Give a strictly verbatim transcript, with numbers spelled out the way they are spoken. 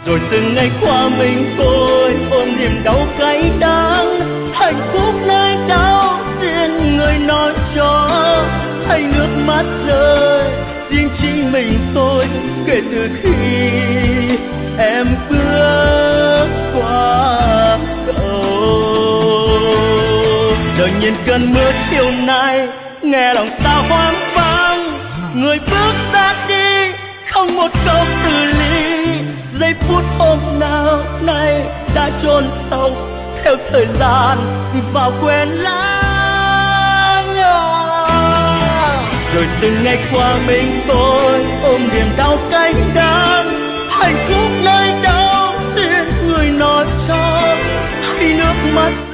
Rồi từng ngày qua mình tôi ôm niềm đau cay đắng, hạnh phúc nơi đâu riêng người nói cho, hay nước mắt rơi riêng chỉ mình tôi kể từ khi em bước qua cầu. Đợi nhìn cơn mưa chiều nay nghe lòng ta hoang vắng, người bước ra đi không một câu từ ly, giây phút hôm nào nay đã chôn sâu theo thời gian và quên lãng. Rồi từng ngày qua mình tôi ôm niềm đau cay đắng, hạnh phúc nơi đâu riêng người nói cho, hay nước mắt